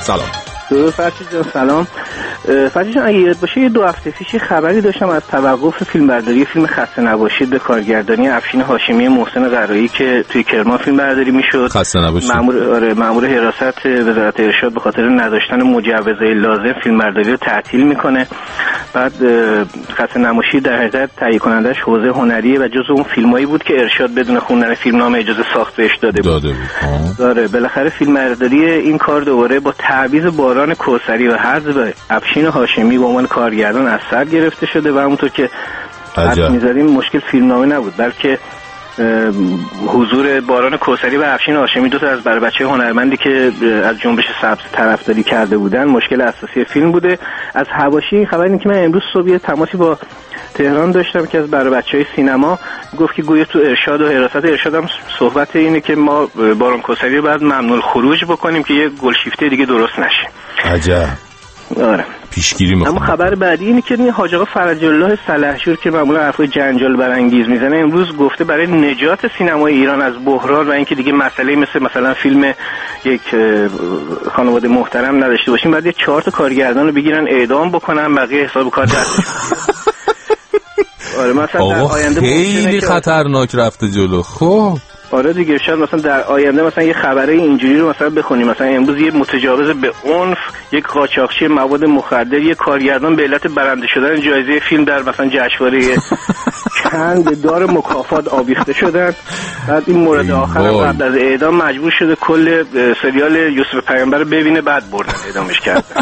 سلام. درود فرشید جان، سلام. فرشید جان اگه یاد باشه یه 2 هفته پیش خبری داشتم از توقف فیلمبرداری فیلم خسته نباشید به کارگردانی افشین هاشمی محسن قرایی که توی کرمان فیلم برداری میشد. خسته نباشید. مأمور حراست وزارت ارشاد به خاطر نداشتن مجوزهای لازم فیلمبرداری رو تعطیل میکنه. بعد خسته نباشید در حقیقت تهیه کنندش حوزه هنریه و جزو اون فیلمایی بود که ارشاد بدون خوندن فیلمنامه اجازه ساخت بهش داده بود. داره بالاخره فیلمبرداری این کار دوباره با تعویض باران کوثری و حذف افشین هاشمی به عنوان کارگردان از سر گرفته شده و همونطور که حد می‌زدیم مشکل فیلمنامه نبود بلکه حضور باران کوثری و افشین هاشمی، دو تا از بچه‌های هنرمندی که از جنبش سبز طرفداری کرده بودن، مشکل اساسی فیلم بوده. از حواشی خبر اینه که من امروز صبح تماسی با تهران داشتم که از بچه‌های سینما گفت که گویا تو ارشاد و حراست ارشاد هم صحبت اینه که ما باران کوثری رو بعد ممنوع خروج بکنیم که یه گلشیفته دیگه درست نشه. عجب. آره. پیشگیری می‌کنه. اما خبر بعدی اینه که حاج آقا فرج الله سلحشور که معمولا حرفای جنجال برانگیز میزنه امروز گفته برای نجات سینمای ایران از بحران و اینکه دیگه مسئله مثلا فیلم یک خانواده محترم نداشته باشیم بعد 4 تا کارگردان رو بگیرن اعدام بکنن بقیه حساب کار دستشون. آره مثلا در آینده خیلی خطرناک رفته جلو. خب آره دیگه شاید مثلا در آینده مثلا یه خبره اینجوری رو مثلا بخونیم مثلا امروز یه متجاوز به عنف، یک قاچاقچی مواد مخدر، یک کارگردان به علت برنده شدن جایزه فیلم در مثلا جشنواره چند دار مکافات آویخته شدن. بعد این مورد آخر قبل از اعدام مجبور شده کل سریال یوسف پیامبر رو ببینه بعد بردن اعدامش کردن.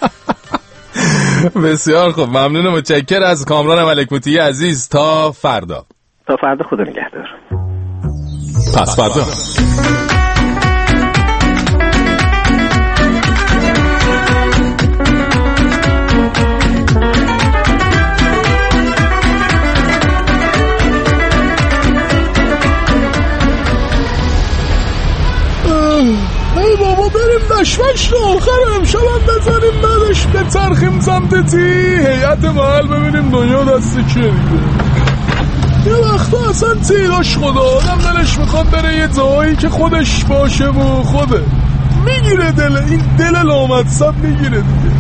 بسیار خوب، ممنونم، متشکرم از کامران ملکوتی عزیز. تا فردا خدا نگهدار. پس فردا ای بابا بریم نشمش رو آخر امشب هم بزنیم بعدش بچرخیم سمت تی هیئت محل ببینیم دنیا دست چیه دیگه. یه وقتا اصلا تیراش خدا آدم دلش میخواد بره یه جایی که خودش باشه و خوده میگیره دل این دل لامصب میگیره دیگه.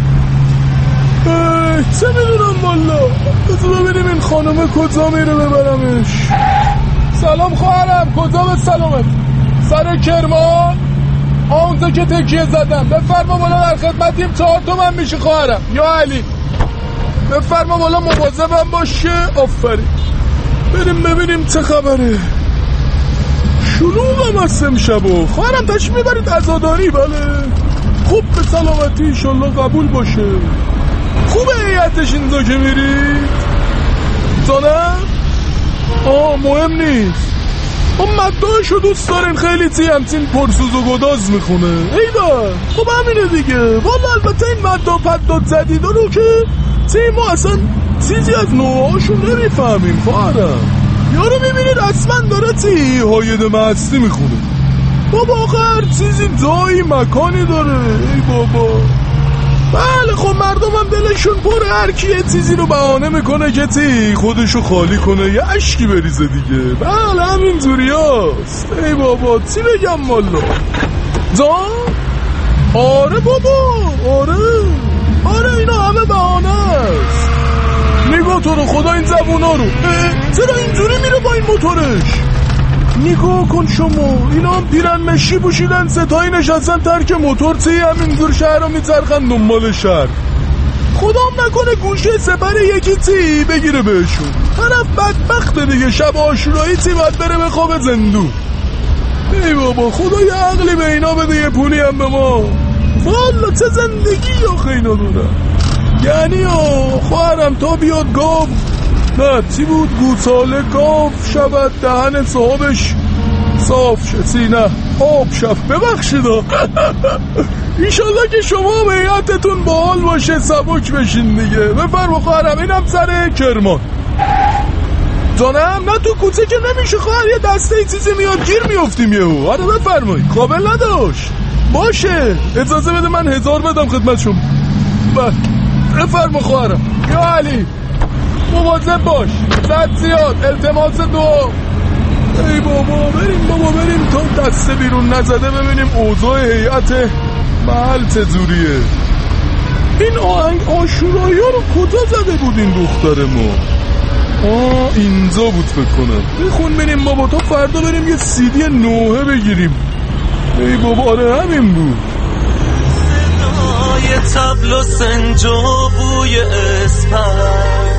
چه میدونم والا. بذار ببینیم این خانمه کجا میره ببرمش. سلام خواهرم، کجا به سلامت؟ سر کرمان آنجا که تکیه زدم. بفرما بالا در خدمتیم. 4 تومن میشه خواهرم. یا علی بفرما بالا مواظبم باشه. آفرین. بریم ببینیم چه خبره. شلوغم هست امشبو. خواهرم تشریف میبرید عزاداری؟ بله خوب به سلامتی انشالله قبول باشه. خوبه هیئتش اینجا که میرید؟ زانم؟ مهم نیست. مدهاشو دوست دارین خیلی تی همچین پرسوز و گداز میخونه. ایوه خب همینه دیگه. والا البته این مدها پدات زدیده رو که تی ما اصلا چیزی از نوعاشون نمیفهمیم خواهرم. یارو میبینید اصلا داره تی هاید مستی میخونه. بابا آخر چیزی جایی مکانی داره. ای بابا بله خب مردم هم دلشون پر، هر کی یه چیزی رو بهانه میکنه که تی خودشو خالی کنه یه اشکی بریزه دیگه. بله همین جوریاست. ای بابا چی بگم والا جان. آره بابا آره اینا همه بهانه است. نگاه تو رو خدا این زبونا رو. چرا اینجوری میره با این موتورش؟ نگاه کن شما، اینا هم پیرن مشی پوشیدن ستایی نشستن ترک موتور تی همینجور شهر رو میچرخن دنبال شهر. خدا هم نکنه گوشه سپر یکی تی بگیره بهشون. طرف بدبخت دیگه شب عاشورایی تی باید بره به خواب زندون. ای بابا خدا یه عقلی به اینا بده یه پولی هم به ما. والا چه زندگی آخه اینا دارن. یعنی خواهرم تا بیاد گاو نه چی بود گوساله گاو شود دهن صاحبش صاف شد نه آب شد. ببخشید ایشالله که شما به هیئتتون باحال باشه سبک بشین دیگه. بفرما خواهرم اینم سر کرمان. جانم نه تو کوچه که نمیشه خواهر، یه دسته ای چیزی میاد گیر میافتیم یهو. آره بفرمایید قابل نداشت باشه اجازه بده من 1000 بدم خدمت شما. بفرما خواهرم. یا علی مواظب باش زد زیاد التماس دعا. ای بابا بریم تا دسته بیرون نزده ببینیم اوضاع هیئت محل تزوریه. این آهنگ آشورایی ها رو کجا زده بود این دختر ما؟ اینجا بود فکر کنم. بخون بریم بابا تا فردا بریم یه CD نوحه بگیریم. ای بابا آره همین بود. صدای طبل و سنج و بوی اسپر،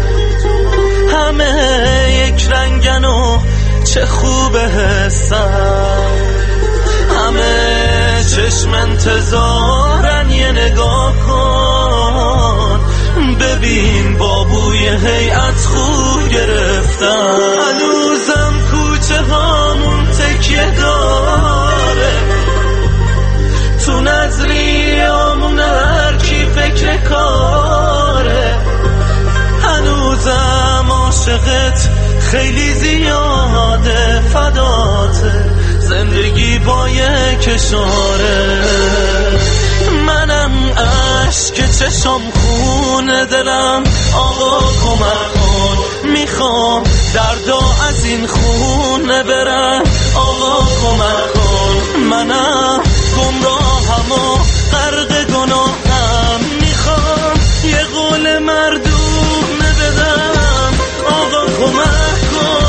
همه یک رنگن و چه خوبه حسن، همه چشم انتظارن یه نگاه کن، ببین بابوی هیئت خوب گرفتن. هنوزم کوچه هامون تکیه داره، تو نظریامون هر کی فکر کاره، هنوزم عاشقت خیلی زیاده، فداته زندگی با یک اشاره. منم عشق چشم خونه دلم، آقا کمک کن، میخوام دردا از این خونه برم، آقا کمک کن. منم گمراهم و غرق گناهم، میخوام یه قول مردونه بدم، آقا کمک کن.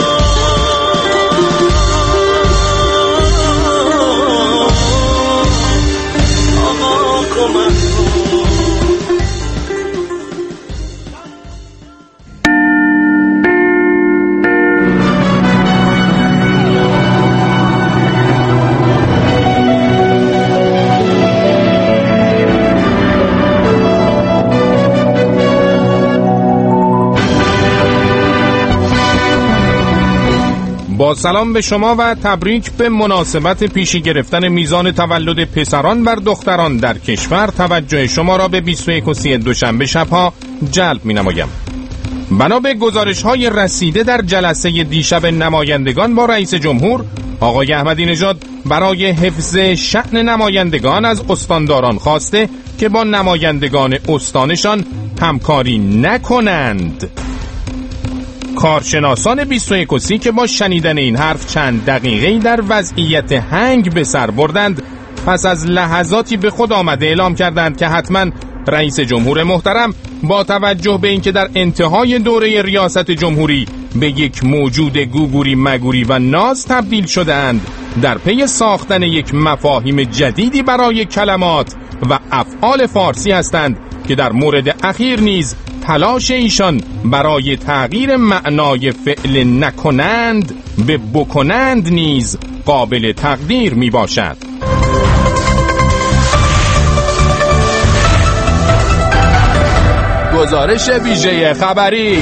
با سلام به شما و تبریک به مناسبت پیشی گرفتن میزان تولد پسران بر دختران در کشور، توجه شما را به 21 دوشنبه شبها جلب می نمایم. بنا به گزارش‌های رسیده در جلسه دیشب نمایندگان با رئیس جمهور آقای احمدی نژاد برای حفظ شأن نمایندگان از استانداران خواسته که با نمایندگان استانشان همکاری نکنند. کارشناسان 21 که با شنیدن این حرف چند دقیقه‌ای در وضعیت هنگ به سر بردند، پس از لحظاتی به خود آمده اعلام کردند که حتما رئیس جمهور محترم با توجه به اینکه در انتهای دوره ریاست جمهوری به یک موجود گوگوری مگوری و ناز تبدیل شدند، در پی ساختن یک مفاهیم جدیدی برای کلمات و افعال فارسی هستند که در مورد اخیر نیز تلاش ایشان برای تغییر معنای فعل نکنند به بکنند نیز قابل تقدیر می باشد. گزارش ویژه خبری.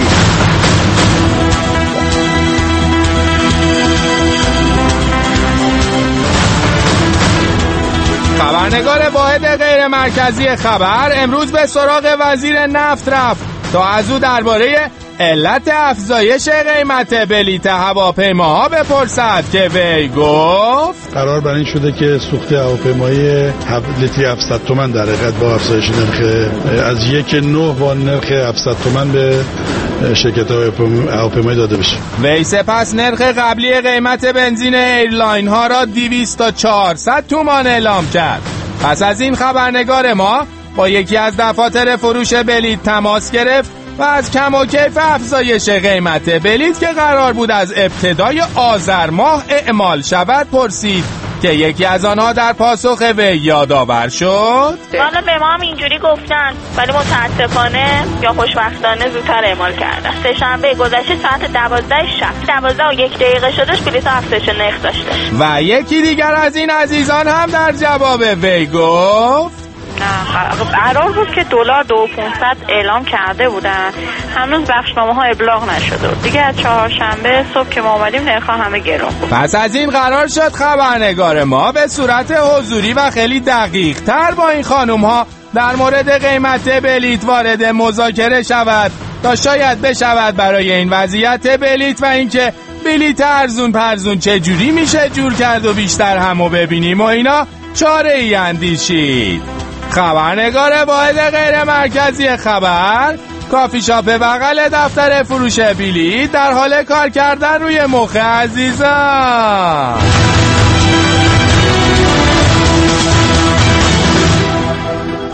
خبرنگار واحد غیر مرکزی خبر امروز به سراغ وزیر نفت رفت تا از او درباره علت افزایش قیمت بلیط هواپیماها بپرسد که وی گفت قرار بر این شده که سوخت هواپیمایی لیتری 700 تومان در حقیقت با افزایش نرخ از 1.9 با نرخ 700 تومان به شرکت هواپیمایی داده بشه. وی سپس نرخ قبلی قیمت بنزین ایرلاین ها را 200 تا 400 تومان اعلام کرد. پس از این خبرنگار ما با یکی از دفاتر فروش بلیط تماس گرفت و از کم و کیف افزایش قیمت بلیط که قرار بود از ابتدای آذر ماه اعمال شود پرسید که یکی از آنها در پاسخ وی یادآور شد. حالا به ما هم اینجوری گفتن ولی متاسفانه یا خوشبختانه زودتر اعمال کردن. سه‌شنبه گذشته ساعت 12 شب 12:01 شدش بلیط افزایش نرخ داشته. و یکی دیگر از این عزیزان هم در جواب وی گفت نه قرار بود که دلار 2500 اعلام کرده بودن، هنوز بخشنامه ها ابلاغ نشده بود دیگه. از چهارشنبه صبح که ما اومدیم نرخ همه گرون بود. پس از این قرار شد خبرنگار ما به صورت حضوری و خیلی دقیق تر با این خانم ها در مورد قیمت بلیط وارد مذاکره شود تا شاید بشود برای این وضعیت بلیط و اینکه بلیط ارزون پرزون چجوری میشه جور کرد و بیشتر همو ببینیم و اینا چاره ای اندیشید. خبرنگار واحد غیر مرکزی خبر، کافی شاپ بغل دفتر فروش بلیط در حال کار کردن روی مخ عزیزان.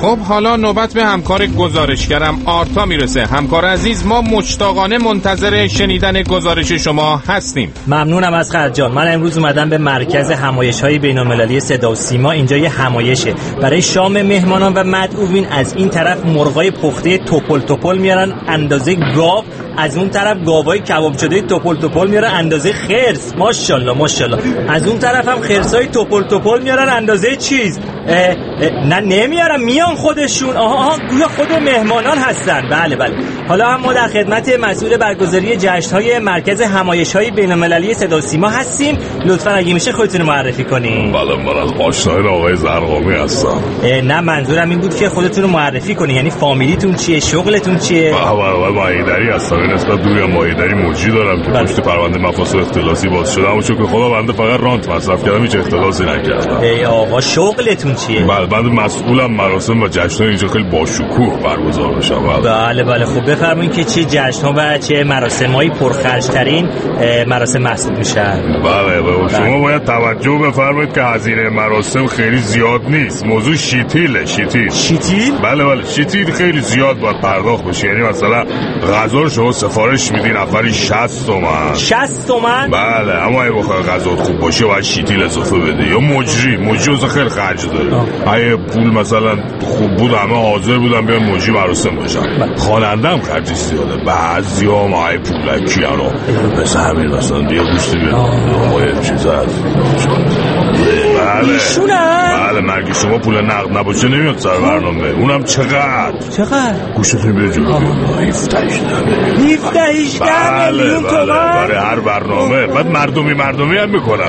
خب حالا نوبت به همکار گزارشگرم آرتا میرسه. همکار عزیز، ما مشتاقانه منتظر شنیدن گزارش شما هستیم. ممنونم اسقر جان. من امروز اومدم به مرکز همایش‌های بین‌المللی صدا و سیما. اینجا یه همایشه برای شام مهمانان و مدعوین. از این طرف مرغای پخته توپل میارن اندازه گاو، از اون طرف گاوای کباب شده توپل میارن اندازه خرس. ماشاءالله ماشاءالله. از اون طرف هم خرسای توپل میارن اندازه چیز. نه نمیارن، میان خودشون. آها گویا خود مهمانان هستن. بله. حالا هم ما در خدمت مسئول برگزاری جشن‌های مرکز همایش‌های بین‌المللی صدا و سیما هستیم. لطفاً اگه میشه خودتون معرفی کنین. بله من از آشنایان آقای زرقامی هستم. نه منظورم این بود که خودتون رو معرفی کنین، یعنی فامیلیتون چیه، شغلتون چیه؟ مایدری هستم. این نسبت دوری مایدری موجی دارم که پشت پرونده مفاسد اختلاسی باز شدم و چون خدا بنده فقط رانت مصرف کردم، هیچ اختلاسی نکردم. ای آقا شغلتون چیه؟ بله مسئولم مراسم و جشن‌های اینجا خیلی باشکوه برگزار بشه. بله خب بفرمایید که چه جشن‌ها و چه مراسم‌های پرخرج‌ترین مراسم محسوب میشن؟ بله شما باید توجه بفرمایید که هزینه مراسم خیلی زیاد نیست. موضوع شیتیله. شیتیل؟ بله شیتیل خیلی زیاد باید پرداخت بشه. یعنی مثلا غذا رو شما سفارش میدین نفری 60 تومن. 60 تومن؟ بله اما اگه بخوای غذات خوب باشه باید شیتیل اضافه بده. یا مجری خیلی خرج داره. اگه پول مثلا خوب بود همه حاضر بودن بیان مجری مراسم باشن. خواننده هم خرجش زیاده. بعضیا مای پولکی انو مثل همین مثلا دیگه گوشتی بیان آقای چیز هست. بله مرگی شما پول نقد نباشه نمیاد سر برنامه. اونم چقدر گوشتون بیاد جلو 17 میلیون تومن برای هر برنامه. بعد مردمی هم میکنن.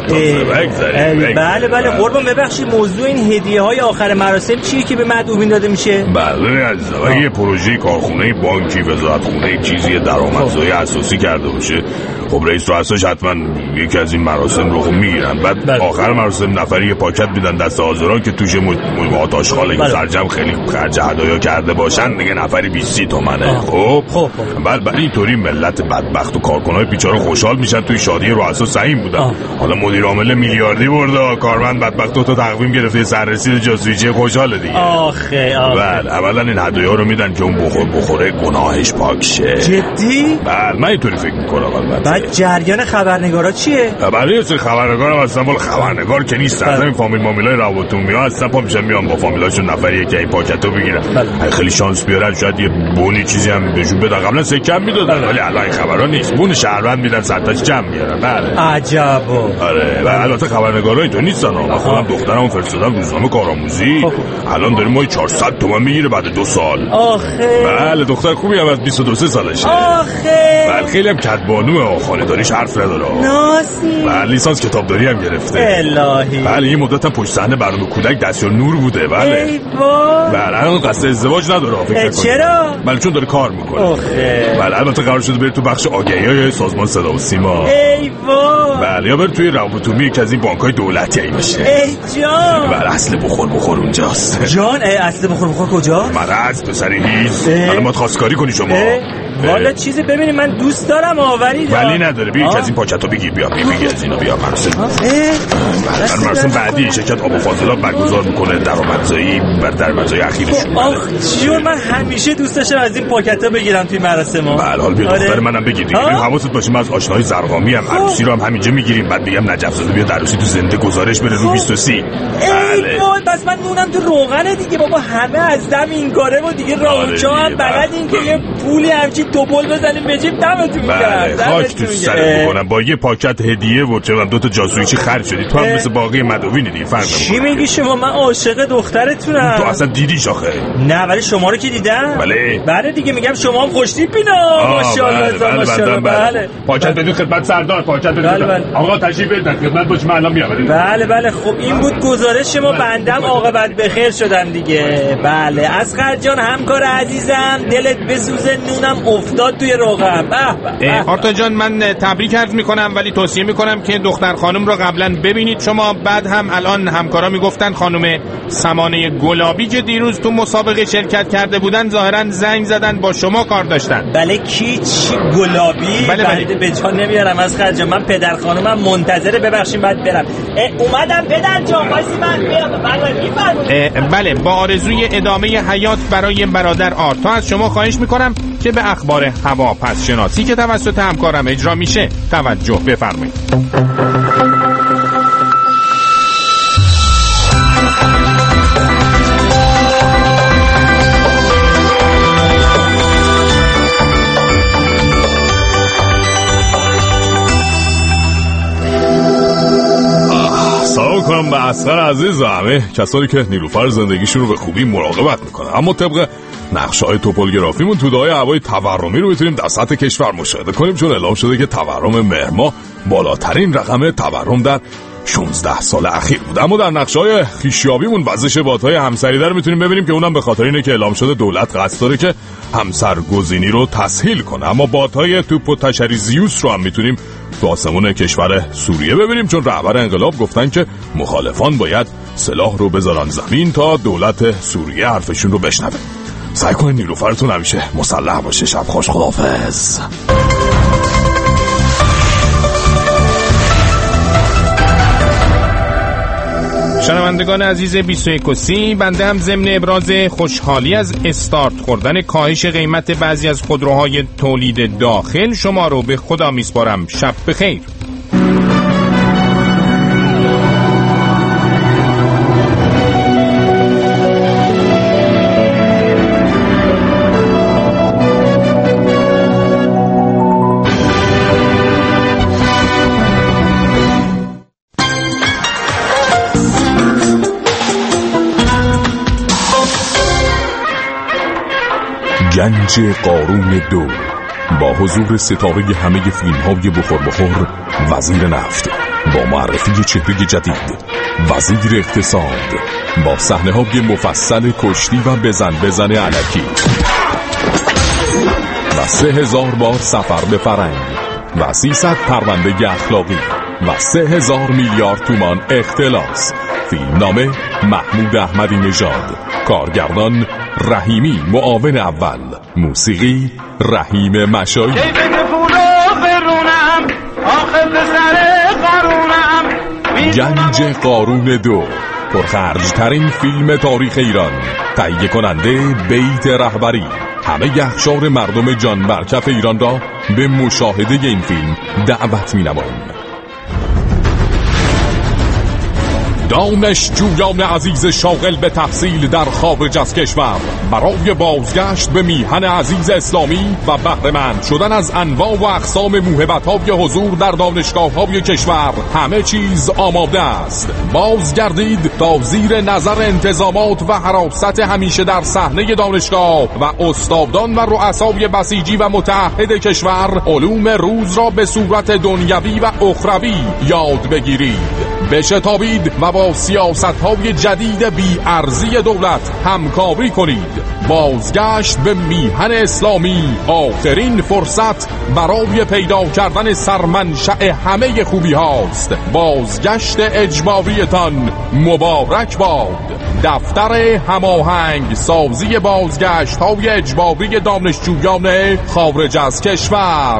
بله قربان ببخشید موضوع این هدیه های آخر مراسم چیه که به مدعوین داده میشه؟ بله عزیزم یه پروژه کارخونه بانکی وزارتخونه چیزی درآمدزایی اساسی کرده باشه. خب رئیس رؤساش حتما یکی از این مراسم رو میگیرن. بعد آخر مراسم نفری یه پاکت میدن دست حاضران که توش آتاشخاله که سرجم خیلی خرج هدایا کرده باشن دیگه نفری 20 تومنه. خب بله اینطوری ملت بدبخت و کارکنای بیچاره خوشحال میشن. توی شادی رؤسا سهیم بودن. حالا مدیر عامل میلیاردی برده، کارمند بدبخت تو تقویم گرفته سررسید جاسوسیه خوشحاله دیگه. آخه بله اولا این هدایا رو میدن که اون بخوره گناهش پاک شه. جدی؟ بله من اینطوری فکر میکنم. بعد جریان خبرنگارا چیه؟ برای خبرنگارم اصلا مال خبرنگار که نیست. از این فامیل مامیلای روابطومی ها هستن. پا میشن میان با فامیلاشون نفری که این پاکتو بگیرن. خیلی شانس بیارن شاید یه بونی چیزی هم بهشون بدن. قبلا سکه میدادن ولی الان خبرا نیست. بون شهروند میدن سرتاش جمع میارن. بله عجبا. آره و البته خبرنگارا اینطور نیستن. من خودم دخترمو فرستادم روزنامه کارآموزی. الان داره ماهی 400 تومن میگیره بعد 2 سال. آخه بله دختر خوبی هم از 22 سالشه. آخه بله خیلی هم کدبانوه. خانه‌داریش حرف نداره. ناسی. بله لیسانس کتابداری هم گرفته. الهی. بله یه مدت هم پشت صحنه برنامه کودک دستیار نور بوده. بله ای وای. بله الان قصد ازدواج نداره. فکر کنم. چرا؟ بله چون داره کار میکنه. آخه. بله البته قرار شده بره تو بخش آگهی‌های سازمان صدا و سیما. ای وای. بله یا بره توی روابطومی که از این بانک‌های دولتی بشه. ای جان. بله اصل بخور اونجاست. جان اصل بخور کجا؟ مرز پسری هیز. الان باید خواستگاری کنی شما. والا چیزی ببینید من دوست دارم آوری ولی نداره. بیا یک از این پاکتو بگیر. بیا از اینا بیا مراسم بعدی شرکت آب و فاضلاب برگزار میکنه درآمدزایی اخیرشون. آخ جون من همیشه دوست داشتم از این پاکتا بگیرم توی مراسم‌ها. بله حالا بیا دختر منم بگیر دیگه. حواست باشه من از آشنای زرقامی هم عروسی رو هم همینجا میگیریم. بعد میگم نجف زاده بیا عروسی تو زنده گزارش بره رو 23. ای وای بس من نونم تو روغنه دیگه بابا. همه از دم این کاره و دیگه راوچا هم بلدین که یه پولی همچین توپل بزنیم به جیب دمتون میگرد. خاک تو سرت بکنم با یه پاکت هدیه و چه 2 تا جاسویچی خرج شدی. تو هم مثل باقی مدعوین دیگه فرق نمیکنه. چی میگی شما؟ من عاشق دخترتونم. تو اصلا دیدیش آخه؟ نه ولی شما رو که دیدم. بله دیگه میگم شما هم خوشتیپینا. ماشاءالله ماشاءالله. بله پاکت بدید خدمت سردار. پاکت بدید. آقا تشریف بیارید خدمت باش من الان میام. بله خب این بود گزارش ما. بندم عاقبت بخیر شدم دیگه. بله اسقر جان همکار عزیزم دلت بسوزه نونم افتاد توی روغن. آرتا جان من تبریک عرض میکنم ولی توصیه میکنم که دختر خانم رو قبلا ببینید شما بعد هم الان همکارا میگفتن خانم سمانه گلابی که دیروز تو مسابقه شرکت کرده بودن ظاهرا زنگ زدن با شما کار داشتن. بله کی چی گلابی؟ بله. به جا نمیارم از خرج. من پدر خانومم منتظره، ببخشید باید برم. اومدم پدر جان، وایسی من بیام. بله با آرزوی ادامه حیات برای برادر آرتا از شما خواهش میکنم که به اخبار هواپس شناسی که توسط همکارم اجرا میشه توجه بفرمایید. سلام کنم به اصغر عزیز و همه کسانی که نیلوفر زندگیشون رو به خوبی مراقبت میکنن. اما طبق نقشه‌های توپولگرافیمون توده‌های هوای تورمی رو میتونیم در سطح کشور مشاهده کنیم، چون اعلام شده که تورم مهر ماه بالاترین رقم تورم در 16 سال اخیر بود. اما در نقشه‌های خویشیابیمون وزش بادهای همسریده رو میتونیم ببینیم که اونم به خاطر اینه که اعلام شده دولت قصد داره که همسرگزینی رو تسهیل کنه. اما بادهای توپ و تشری زیوس رو هم میتونیم تو آسمون کشور سوریه ببینیم، چون رهبر انقلاب گفتن که مخالفان باید سلاح رو بذارن زمین تا دولت سوریه حرفشون رو بشنوه. سعی کنید نیلوفرتون همیشه مسلح باشه. شب خوش، خداحافظ. شنوندگان عزیز 21 بنده هم ضمن ابراز خوشحالی از استارت خوردن کاهش قیمت بعضی از خودروهای تولید داخل شما رو به خدا میسپارم. شب بخیر. گنج قارون 2 با حضور ستاره همه فیلم های بخور وزیر نفت، با معرفی چهره جدید وزیر اقتصاد، با صحنه های مفصل کشتی و بزن الکی و 3000 بار سفر به فرنگ و 300 پرونده اخلاقی و 3000 میلیارد تومان اختلاس. فیلمنامه محمود احمدی نژاد، کارگردان رحیمی معاون اول، موسیقی رحیم مشایی. گنج قارون 2 پرخرج‌ترین فیلم تاریخ ایران، تهیه کننده بیت رهبری. همه اقشار مردم جان برکف ایران را به مشاهده این فیلم دعوت می‌نماییم. دانشجویان عزیز شاغل به تحصیل در خارج از کشور برای بازگشت به میهن عزیز اسلامی و بهره‌مند شدن از انواع و اقسام موهبت‌های حضور در دانشگاه‌های کشور همه چیز آماده است. بازگردید تا زیر نظر انتظامات و حراست همیشه در صحنه دانشگاه و استادان و رؤسای بسیجی و متعهد کشور علوم روز را به صورت دنیوی و اخروی یاد بگیرید. بشتابید و با سیاست‌های جدید بی‌ارزی دولت همکاری کنید. بازگشت به میهن اسلامی آخرین فرصت برای پیدا کردن سرمنشأ همه خوبی هاست. بازگشت اجباریتان مبارک باد. دفتر هماهنگ سازی بازگشت های اجباری دانشجویان خارج از کشور.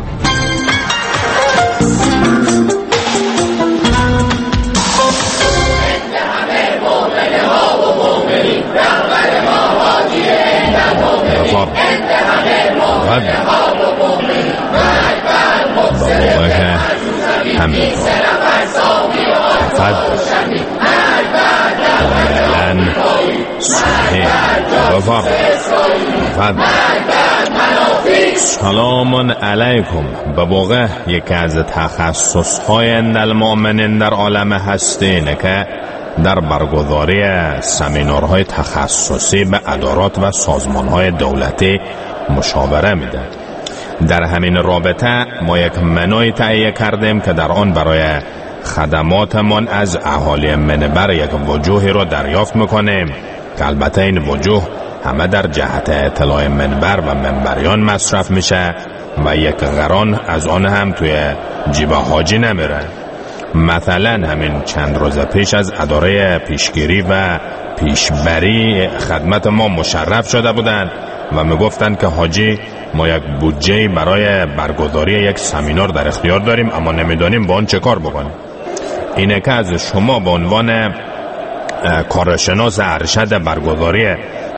سلام علیکم. به واقع یکی از تخصص‌های المؤمنین در عالم هستی اینه که در برگزاری سمینارهای تخصصی به ادارات و سازمانهای دولتی مشاوره میده. در همین رابطه ما یک منوی تهیه کردیم که در آن برای خدماتمان از اهالی منبر یک وجوهی رو دریافت میکنیم که البته این وجوه همه در جهت اطلاع منبر و منبریان مصرف میشه و یک قران از آن هم توی جیب حاجی نمیره. مثلا همین چند روز پیش از اداره پیشگیری و پیشبری خدمت ما مشرف شده بودند و میگفتند که حاجی ما یک بودجه برای برگزاری یک سمینار در اختیار داریم اما نمیدانیم با آن چه کار بکنیم. اینه که از شما به عنوان کارشناس ارشد برگزاری